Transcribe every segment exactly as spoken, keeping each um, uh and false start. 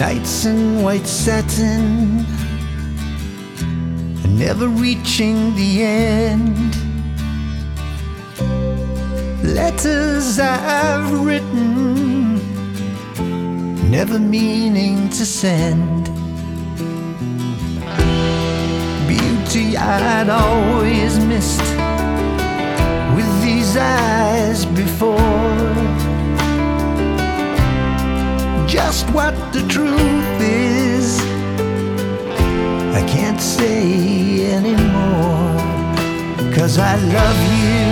Nights in white satin, never reaching the end. Letters I've written, never meaning to send. Beauty I'd always missed with these eyes before. Just what the truth is, I can't say anymore. 'Cause I love you.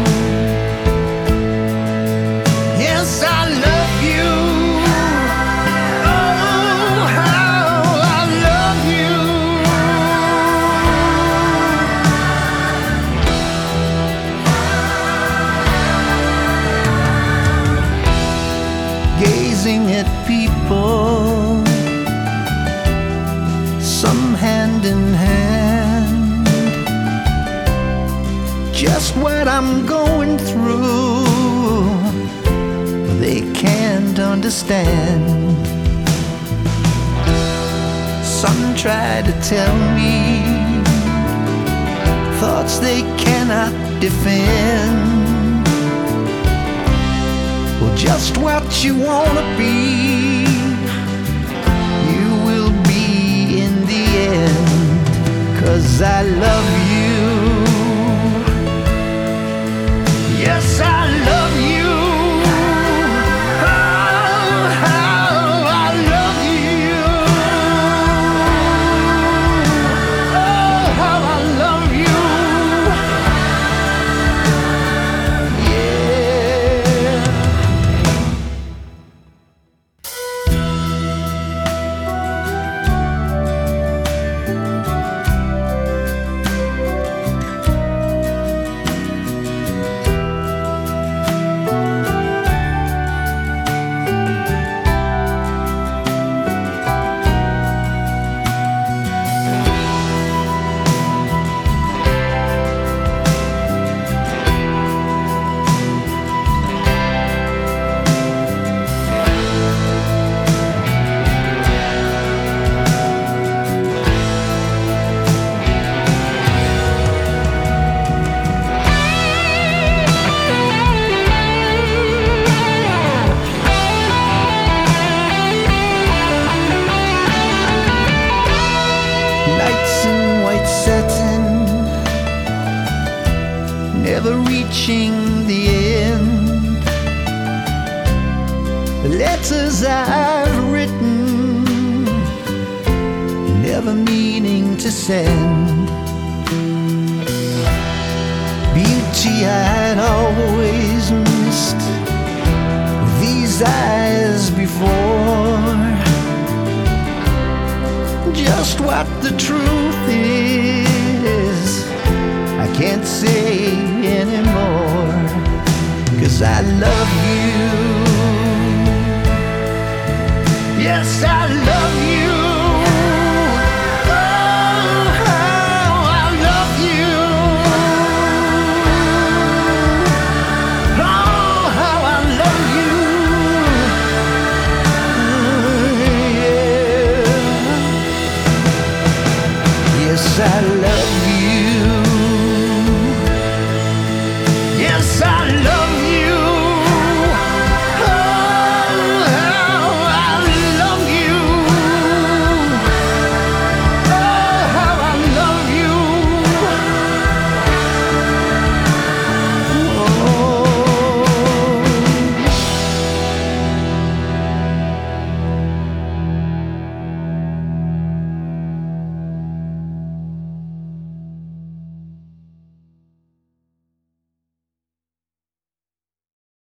Yes, I love you. Oh, how I love you. Gazing at people, some hand in hand, just what I'm going through, they can't understand. Some try to tell me thoughts they cannot defend. Well, just what you wanna be, you will be in the end. 'Cause I love you. Yes, I love you. Oh, how I love you. Oh, how I love you. Yeah. Never reaching the end. The letters I've written, never meaning to send. Beauty I'd always missed with these eyes before. Just what the truth is, I can't say anymore. 'Cause I love you. Yes, I love you. Oh, how I love you. Oh, how I love you. Yeah. Yes, I love you.